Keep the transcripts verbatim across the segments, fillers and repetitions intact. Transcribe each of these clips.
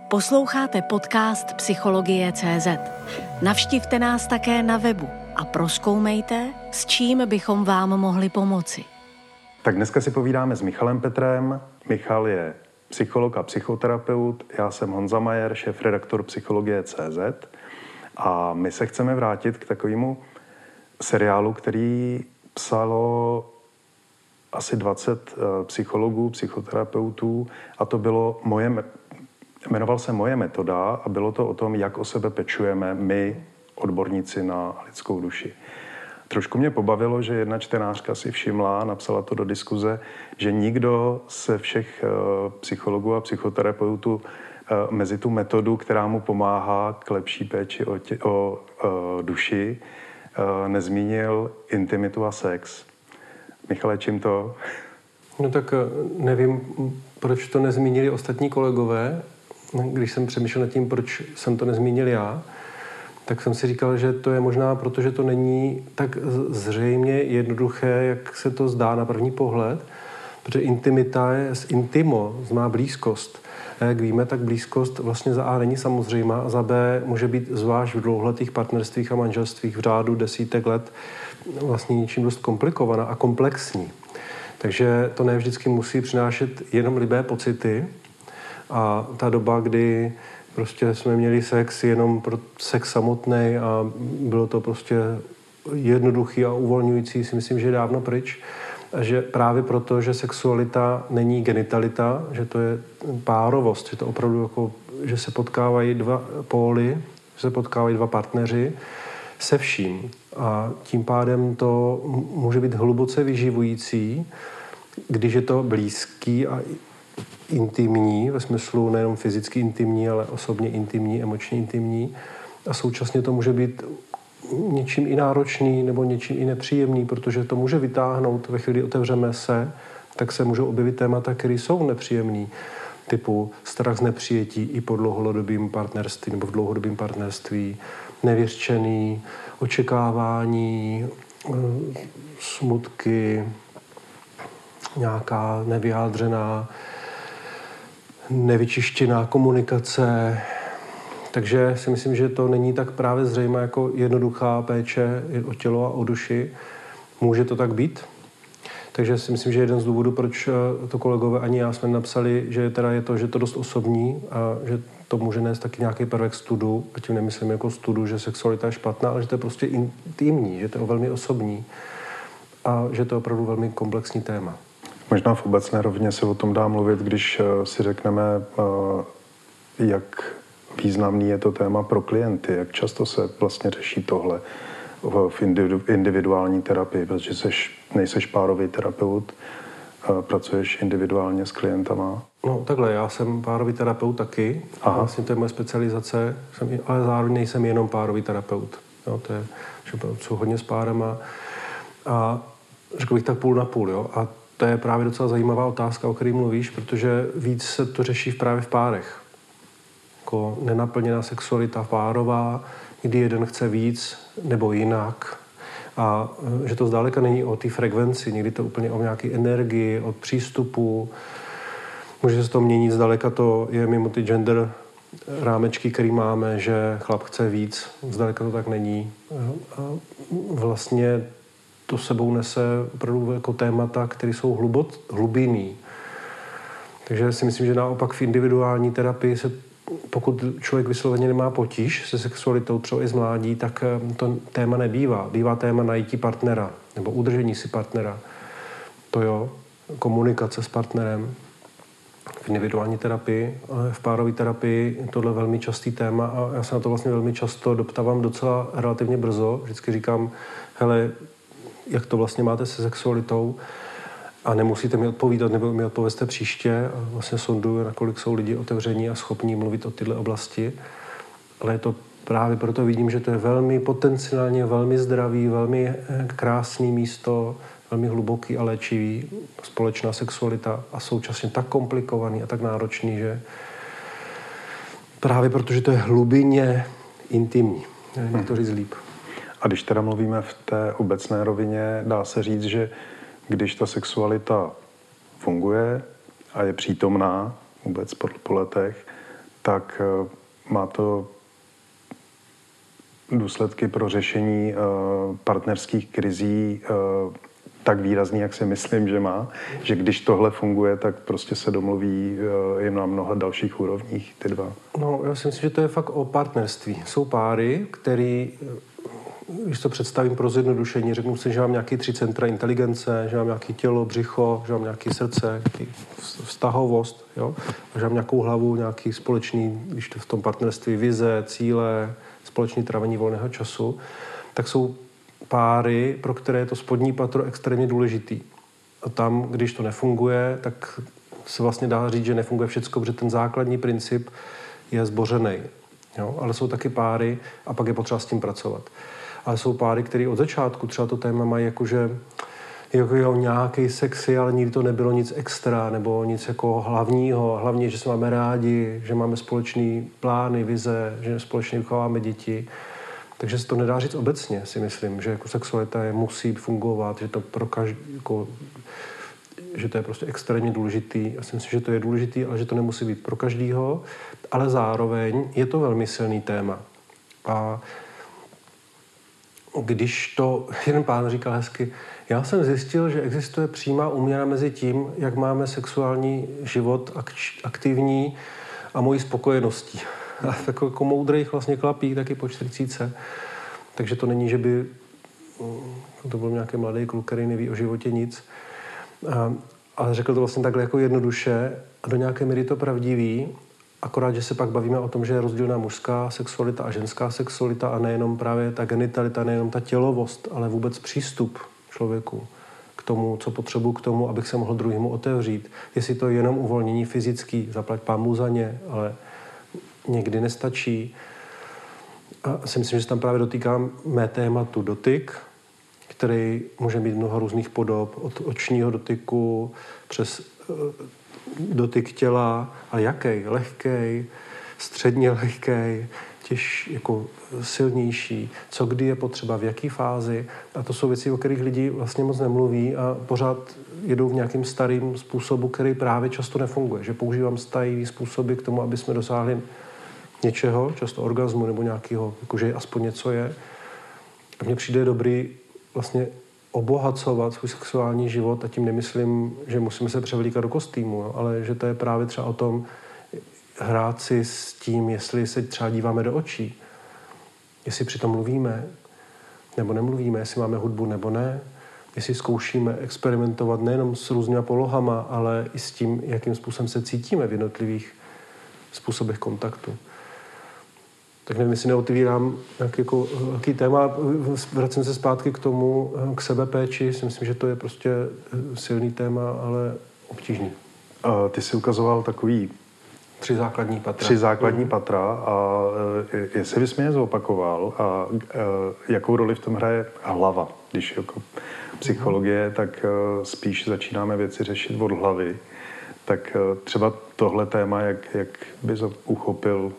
Posloucháte podcast Psychologie tečka cé zet. Navštivte nás také na webu a prozkoumejte, s čím bychom vám mohli pomoci. Tak dneska si povídáme s Michalem Petrem. Michal je psycholog a psychoterapeut. Já jsem Honza Majer, šéfredaktor Psychologie tečka cé zet. A my se chceme vrátit k takovému seriálu, který psalo asi dvacet psychologů, psychoterapeutů a to bylo moje, jmenoval se Moje metoda a bylo to o tom, jak o sebe pečujeme my, odborníci na lidskou duši. Trošku mě pobavilo, že jedna čtenářka si všimla, napsala to do diskuze, že nikdo ze všech psychologů a psychoterapeutů mezi tu metodu, která mu pomáhá k lepší péči o, tě, o, o duši, nezmínil intimitu a sex. Michale, čím to? No tak nevím, proč to nezmínili ostatní kolegové. Když jsem přemýšlel nad tím, proč jsem to nezmínil já, tak jsem si říkal, že to je možná proto, že to není tak zřejmě jednoduché, jak se to zdá na první pohled, protože intimita je z intimo, znamená blízkost. A jak víme, tak blízkost vlastně za A není samozřejmá a za B může být zvlášť v dlouholetých partnerstvích a manželstvích v řádu desítek let vlastně něčím dost komplikovaná a komplexní. Takže to ne vždycky musí přinášet jenom libé pocity a ta doba, kdy prostě jsme měli sex jenom pro sex samotný a bylo to prostě jednoduchý a uvolňující, si myslím, že je dávno pryč. A že právě proto, že sexualita není genitalita, že to je párovost, že to opravdu jako, že se potkávají dva póly, že se potkávají dva partneři se vším. A tím pádem to může být hluboce vyživující, když je to blízký a intimní, ve smyslu nejenom fyzicky intimní, ale osobně intimní, emočně intimní. A současně to může být něčím i náročný nebo něčím i nepříjemný, protože to může vytáhnout, ve chvíli otevřeme se, tak se můžou objevit témata, které jsou nepříjemný, typu strach z nepřijetí i po dlouhodobým partnerství nebo v dlouhodobém partnerství, nevyřčený, očekávání, smutky, nějaká nevyjádřená, nevyčištěná komunikace. Takže si myslím, že to není tak právě zřejmé jako jednoduchá péče o tělo a o duši. Může to tak být. Takže si myslím, že jeden z důvodů, proč to kolegové ani já jsme napsali, že teda je to, že to dost osobní a že to může nést taky nějaký prvek studu, a tím nemyslím jako studu, že sexualita je špatná, ale že to je prostě intimní, že to je velmi osobní a že to je opravdu velmi komplexní téma. Možná v obecné rovině se o tom dá mluvit, když si řekneme, jak významný je to téma pro klienty, jak často se vlastně řeší tohle v individuální terapii, protože seš, nejseš párový terapeut, pracuješ individuálně s klientama. No takhle, já jsem párový terapeut taky, Aha. vlastně to je moje specializace, jsem, ale zároveň nejsem jenom párový terapeut. Jo, to je, že pracuji hodně s párama a řekl bych tak půl na půl, jo, a to je právě docela zajímavá otázka, o které mluvíš, protože víc se to řeší právě v párech. Jako nenaplněná sexualita párová, kdy jeden chce víc nebo jinak. A že to zdaleka není o té frekvenci, někdy to úplně o nějaké energii, o přístupu. Může se to měnit, zdaleka to je mimo ty gender rámečky, který máme, že chlap chce víc, zdaleka to tak není. A vlastně to sebou nese opravdu jako témata, které jsou hlubot, hlubinný. Takže si myslím, že naopak v individuální terapii se, pokud člověk vysloveně nemá potíž se sexualitou, třeba i z mládí, tak to téma nebývá. Bývá téma najítí partnera nebo udržení si partnera. To jo, komunikace s partnerem. V individuální terapii, ale v párové terapii je tohle velmi častý téma a já se na to vlastně velmi často doptávám docela relativně brzo. Vždycky říkám, hele, jak to vlastně máte se sexualitou a nemusíte mi odpovídat, nebo mi odpovězte příště. A vlastně sonduju, nakolik jsou lidi otevření a schopní mluvit o tyhle oblasti. Ale je to právě proto vidím, že to je velmi potenciálně, velmi zdravý, velmi krásný místo, velmi hluboký a léčivý, společná sexualita a současně tak komplikovaný a tak náročný, že právě protože to je hlubině intimní. Jak to říct líp. A když teda mluvíme v té obecné rovině, dá se říct, že když ta sexualita funguje a je přítomná vůbec po, po letech, tak má to důsledky pro řešení partnerských krizí tak výrazný, jak si myslím, že má, že když tohle funguje, tak prostě se domluví jen na mnoha dalších úrovních ty dva. No, já si myslím, že to je fakt o partnerství. Jsou páry, který, když to představím pro zjednodušení, řeknu si, že mám nějaký tři centra inteligence, že mám nějaké tělo, břicho, že mám nějaké srdce, vztahovost, jo? A že mám nějakou hlavu, nějaký společný, když to v tom partnerství vize, cíle, společný trávení volného času, tak jsou páry, pro které je to spodní patro extrémně důležitý. A tam, když to nefunguje, tak se vlastně dá říct, že nefunguje všecko, protože ten základní princip je zbořený. Jo? Ale jsou taky páry a pak je potřeba s tím pracovat. Ale jsou páry, které od začátku třeba to téma mají jakože jako jo, nějaký sexy, ale nikdy to nebylo nic extra nebo nic jako hlavního. Hlavně, že se máme rádi, že máme společný plány, vize, že společně vychováme děti. Takže se to nedá říct obecně, si myslím, že jako sexualita je, musí fungovat, že to pro každý, jako, že to je prostě extrémně důležitý. Já si myslím, že to je důležitý, ale že to nemusí být pro každýho, ale zároveň je to velmi silný téma. A když to, jeden pán říkal hezky, já jsem zjistil, že existuje přímá úměra mezi tím, jak máme sexuální život aktivní a mojí spokojeností. A jako, jako moudrejch vlastně klapík taky po čtyřicítce. Takže to není, že by to byl nějaký mladý kluk, který neví o životě nic. A, ale řekl to vlastně takhle jako jednoduše a do nějaké míry to pravdivý. Akorát, že se pak bavíme o tom, že je rozdílná mužská sexualita a ženská sexualita a nejenom právě ta genitalita, nejenom ta tělovost, ale vůbec přístup člověku k tomu, co potřebuji k tomu, abych se mohl druhému otevřít. Jestli to je jenom uvolnění fyzický, zaplať pámu za ně, ale někdy nestačí. A si myslím, že se tam právě dotýkám mé tématu dotyk, který může mít mnoho různých podob, od očního dotyku přes uh, dotyk těla, ale jaký? Lehkej, středně lehkej, těž jako silnější, co kdy je potřeba, v jaký fázi. A to jsou věci, o kterých lidi vlastně moc nemluví a pořád jedou v nějakým starým způsobu, který právě často nefunguje. Že používám starý způsoby k tomu, aby jsme dosáhli něčeho, často orgazmu nebo nějakého, jakože aspoň něco je. A mně přijde dobrý vlastně obohacovat svůj sexuální život a tím nemyslím, že musíme se převlíkat do kostýmu, jo, ale že to je právě třeba o tom hrát si s tím, jestli se třeba díváme do očí, jestli přitom mluvíme nebo nemluvíme, jestli máme hudbu nebo ne, jestli zkoušíme experimentovat nejenom s různýma polohama, ale i s tím, jakým způsobem se cítíme v jednotlivých způsobech kontaktu. Tak nevím, jestli neotevírám nějaký, jako, nějaký téma. Vracím se zpátky k tomu, k sebepéči. Si myslím, že to je prostě silný téma, ale obtížný. Ty jsi ukazoval takový Tři základní patra. Tři základní patra a jestli bys mě je zopakoval a jakou roli v tom hraje hlava. Když jako psychologie, tak spíš začínáme věci řešit od hlavy. Tak třeba tohle téma, jak, jak bys ho uchopil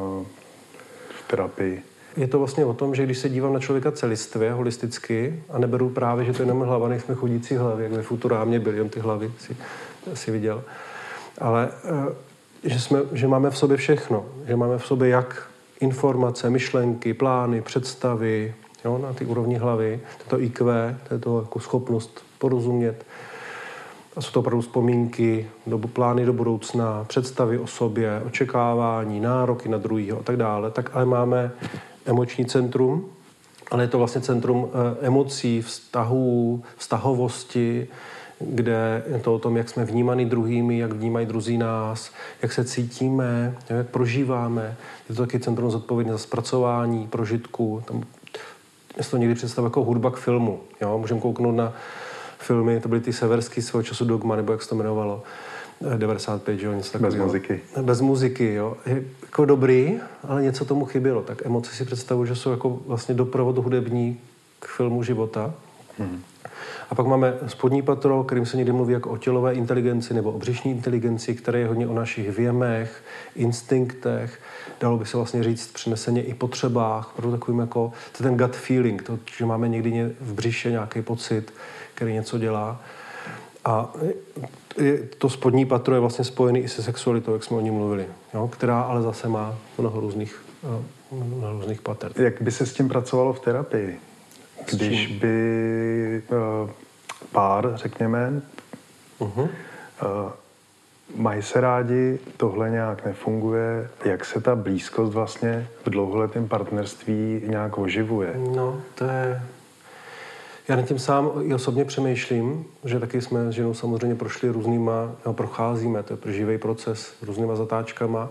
v terapii? Je to vlastně o tom, že když se dívám na člověka celistvě, holisticky, a neberu právě, že to je jenom hlava, nejsme chodící hlavy, jak ve Futurámě byly jen ty hlavy, si, si viděl. Ale že, jsme, že máme v sobě všechno. Že máme v sobě jak informace, myšlenky, plány, představy, jo, na ty úrovni hlavy. To je to í kvé, to je to jako schopnost porozumět. A jsou to opravdu vzpomínky, do, plány do budoucna, představy o sobě, očekávání, nároky na druhýho a tak dále. Tak ale máme emoční centrum, ale je to vlastně centrum e, emocí, vztahů, vztahovosti, kde je to o tom, jak jsme vnímaní druhými, jak vnímají druzí nás, jak se cítíme, jak prožíváme. Je to taky centrum zodpovědné za zpracování prožitku. Tam já si to někdy představuji jako hudba k filmu. Jo? Můžeme kouknout na filmy, to byly ty severský svého času Dogma, nebo jak se to jmenovalo, devadesát pět, že jo, něco takového. Bez muziky. Bez muziky, jo. Je jako dobrý, ale něco tomu chybělo. Tak emoce si představuji, že jsou jako vlastně doprovod hudební k filmu života. Hmm. A pak máme spodní patro, kterým se někdy mluví jako o tělové inteligenci nebo o břišní inteligenci, které je hodně o našich věmech, instinktech, dalo by se vlastně říct přeneseně i potřebách, pro takovým jako, to ten gut feeling, to, že máme někdy v břiše nějaký pocit, který něco dělá. A je, to spodní patro je vlastně spojený i se sexualitou, jak jsme o ní mluvili, jo? Která ale zase má mnoho různých, mnoho různých pater. Jak by se s tím pracovalo v terapii? Když by uh, pár, řekněme, uh-huh. uh, mají se rádi, tohle nějak nefunguje, jak se ta blízkost vlastně v dlouholetém partnerství nějak oživuje? No, to je... Já nad tím sám i osobně přemýšlím, že taky jsme s ženou samozřejmě prošli různýma, no, procházíme, to je živý proces, různýma zatáčkama.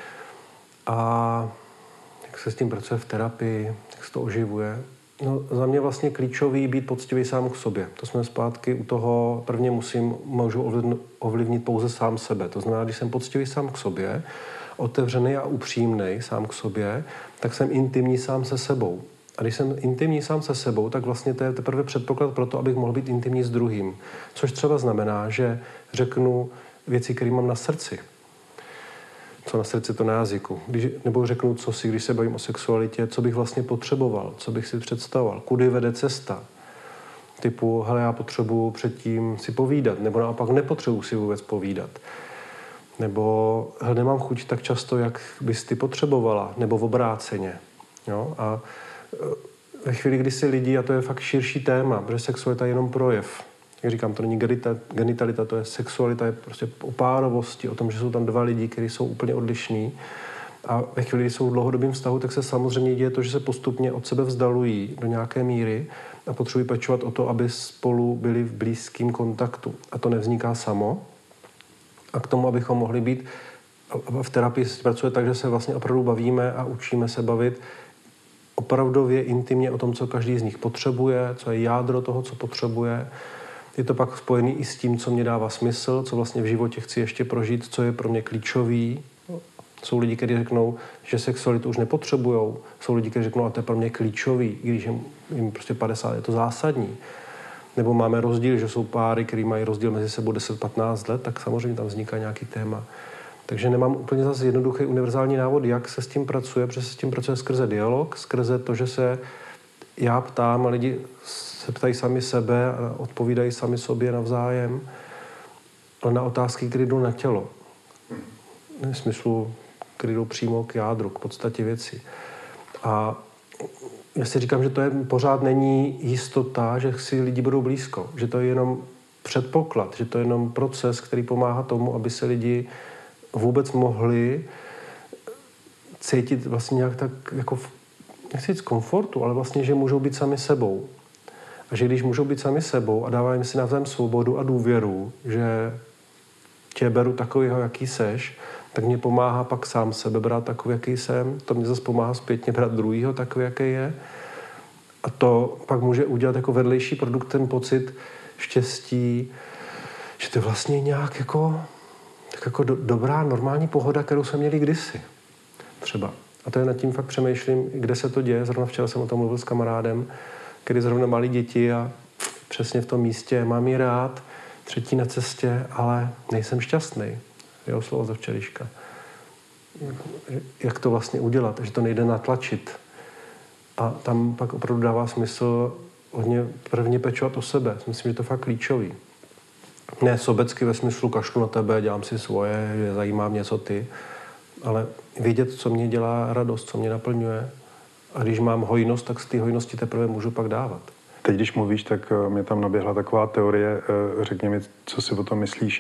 A jak se s tím pracuje v terapii, jak se to oživuje. No, za mě vlastně klíčový být poctivý sám k sobě. To jsme zpátky u toho, prvně musím, můžu ovlivnit pouze sám sebe. To znamená, když jsem poctivý sám k sobě, otevřený a upřímnej sám k sobě, tak jsem intimní sám se sebou. A když jsem intimní sám se sebou, tak vlastně to je teprve předpoklad pro to, abych mohl být intimní s druhým. Což třeba znamená, že řeknu věci, které mám na srdci. Co na srdci, to na jazyku. Když, nebo řeknu, co si, když se bavím o sexualitě, co bych vlastně potřeboval, co bych si představoval, kudy vede cesta. Typu, hele, já potřebuji předtím si povídat, nebo naopak nepotřebuji si vůbec povídat. Nebo, hele, nemám chuť tak často, jak bys ty potřebovala, nebo v obráceně. Jo? A ve chvíli, kdy si lidi, a to je fakt širší téma, protože sexualita je jenom projev. Jak říkám, to není genitalita, to je sexualita, je prostě o párovosti, o tom, že jsou tam dva lidi, kteří jsou úplně odlišní. A ve chvíli, kdy jsou v dlouhodobém vztahu, tak se samozřejmě děje to, že se postupně od sebe vzdalují do nějaké míry a potřebují pečovat o to, aby spolu byli v blízkém kontaktu. A to nevzniká samo. A k tomu, abychom mohli být, v terapii se pracuje tak, že se vlastně opravdu bavíme a učíme se bavit opravdově intimně o tom, co každý z nich potřebuje, co je jádro toho, co potřebuje. Je to pak spojený i s tím, co mě dává smysl, co vlastně v životě chci ještě prožít, co je pro mě klíčový. Jsou lidi, kteří řeknou, že sexualitu už nepotřebujou. Jsou lidi, kteří řeknou, a to je pro mě klíčový, i když jim prostě padesát, je to zásadní. Nebo máme rozdíl, že jsou páry, který mají rozdíl mezi sebou deset patnáct let, tak samozřejmě tam vzniká nějaký téma. Takže nemám úplně zase jednoduchý univerzální návod, jak se s tím pracuje, protože se s tím pracuje skrze dialog, skrze to, že se já ptám a lidi se ptají sami sebe a odpovídají sami sobě navzájem, ale na otázky, které jdou na tělo. V smyslu, které jdou přímo k jádru, k podstatě věci. A já si říkám, že to je, pořád není jistota, že si lidi budou blízko, že to je jenom předpoklad, že to je jenom proces, který pomáhá tomu, aby se lidi vůbec mohli cítit vlastně nějak tak jako, nechci říct komfortu, ale vlastně, že můžou být sami sebou. A že když můžou být sami sebou a dávají si navzájem svobodu a důvěru, že tě beru takovýho, jaký seš, tak mě pomáhá pak sám sebe brát takový, jaký jsem. To mě zase pomáhá zpětně brát druhýho takový, jaký je. A to pak může udělat jako vedlejší produkt ten pocit štěstí, že to je vlastně nějak jako, tak jako do, dobrá, normální pohoda, kterou jsme měli kdysi. Třeba. A to je nad tím fakt přemýšlím, kde se to děje. Zrovna včera jsem o tom mluvil s kamarádem, který zrovna malí děti a přesně v tom místě mám ji rád, třetí na cestě, ale nejsem šťastný. Jeho slovo ze včerejška. Jak to vlastně udělat, že to nejde natlačit. A tam pak opravdu dává smysl hodně prvně pečovat o sebe. Myslím, že to je fakt klíčový. Ne sobecky ve smyslu kašlu na tebe, dělám si svoje, že zajímá mě, co ty, ale vědět, co mě dělá radost, co mě naplňuje. A když mám hojnost, tak z té hojnosti teprve můžu pak dávat. Teď, když mluvíš, tak mě tam naběhla taková teorie. Řekni mi, co si o tom myslíš.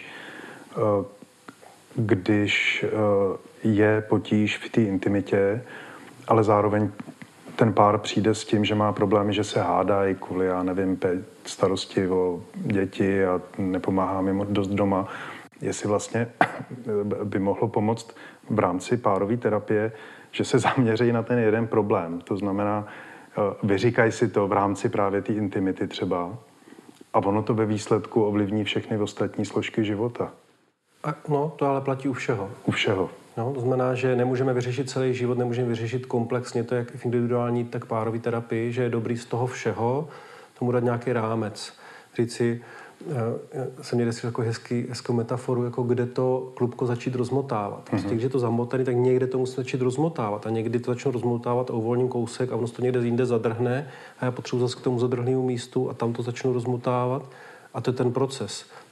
Když je potíž v té intimitě, ale zároveň ten pár přijde s tím, že má problémy, že se hádají kvůli, já nevím, starosti o děti a nepomáhá mi dost doma. Jestli vlastně by mohlo pomoct v rámci párové terapie, že se zaměří na ten jeden problém. To znamená, vyříkají si to v rámci právě té intimity třeba a ono to ve výsledku ovlivní všechny ostatní složky života. A no, to ale platí u všeho. U všeho. No, to znamená, že nemůžeme vyřešit celý život, nemůžeme vyřešit komplexně to, jak v individuální, tak párové terapii, že je dobrý z toho všeho tomu dát nějaký rámec. Říct si, já jsem měl jako hezký, hezkou metaforu, jako kde to klubko začít rozmotávat. Prostě, mm-hmm. když je to zamotaný, tak někde to musí začít rozmotávat a někdy to začnu rozmotávat a uvolním kousek a ono to někde jinde zadrhne a já potřebuji zase k tomu zadrhnému místu a tam to začnu rozmotávat a to je ten proces.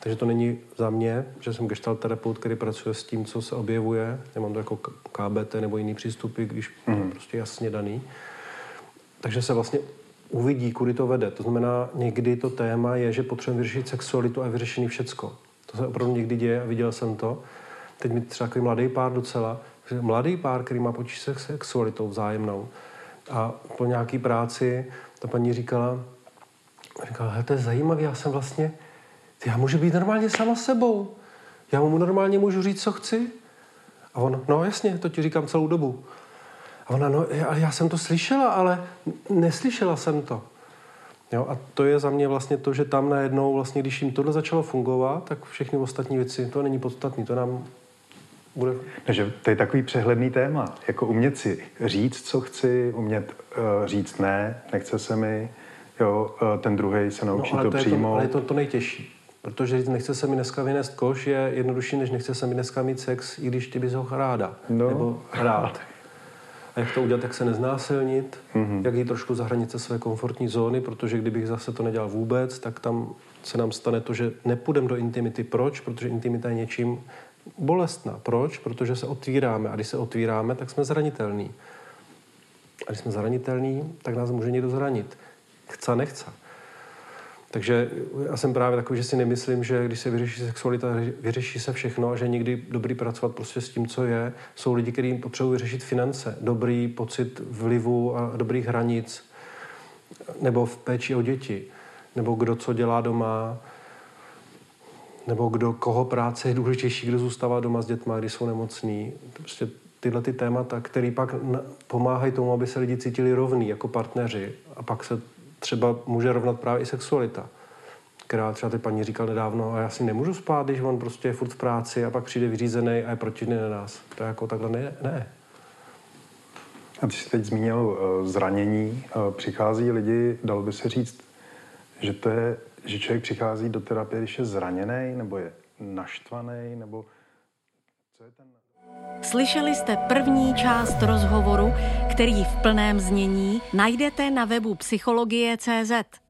Takže to není za mě, že jsem gestalt terapeut, který pracuje s tím, co se objevuje. Nemám to jako K B T nebo jiný přístupy, když mm. je prostě jasně daný. Takže se vlastně uvidí, kudy to vede. To znamená, někdy to téma je, že potřebujeme vyřešit sexualitu a vyřešený všecko. To se opravdu někdy děje a viděl jsem to. Teď mi třeba takový mladý pár docela, mladý pár, který má počít se sexualitou vzájemnou. A po nějaký práci ta paní říkala, říkala, hele, to je zajímavé, já jsem vlastně, já můžu být normálně sama sebou. Já mu normálně můžu říct, co chci. A on, no jasně, to ti říkám celou dobu. A ona, no, ale já jsem to slyšela, ale neslyšela jsem to. Jo, a to je za mě vlastně to, že tam najednou, vlastně, když jim tohle začalo fungovat, tak všechny ostatní věci, to není podstatné, to nám bude... Takže to je takový přehledný téma, jako umět si říct, co chci, umět uh, říct ne, nechce se mi, jo, uh, ten druhej se naučí no, to, to přijmout. To, ale je to to nejtěžší, protože říct, nechce se mi dneska vynést koš, je jednodušší, než nechce se mi dneska mít sex, i když ty bys ho ráda, no. nebo rád. A jak to udělat, jak se neznásilnit, mm-hmm. jak jít trošku za hranice své komfortní zóny, protože kdybych zase to nedělal vůbec, tak tam se nám stane to, že nepůjdeme do intimity. Proč? Protože intimita je něčím bolestná. Proč? Protože se otvíráme. A když se otvíráme, tak jsme zranitelní. A když jsme zranitelní, tak nás může někdo zranit. Chce, nechce. Takže já jsem právě takový, že si nemyslím, že když se vyřeší sexualita, vyřeší se všechno a že někdy dobrý pracovat prostě s tím, co je. Jsou lidi, kteří potřebují vyřešit finance, dobrý pocit vlivu a dobrých hranic, nebo v péči o děti, nebo kdo co dělá doma, nebo kdo, koho práce je důležitější, kdo zůstává doma s dětma, když jsou nemocní. Prostě tyhle ty témata, které pak pomáhají tomu, aby se lidi cítili rovní jako partneři a pak se třeba může rovnat právě i sexualita, která třeba ty paní říkal nedávno, a já si nemůžu spát, když on prostě je furt v práci a pak přijde vyřízený a je protivný na nás. To je jako takhle ne. ne. A ty jsi teď zmínil zranění. Přichází lidi, dalo by se říct, že to je, že člověk přichází do terapie, když je zraněný, nebo je naštvaný, nebo co je ten... Slyšeli jste první část rozhovoru, který v plném znění najdete na webu psychologie tečka cé zet.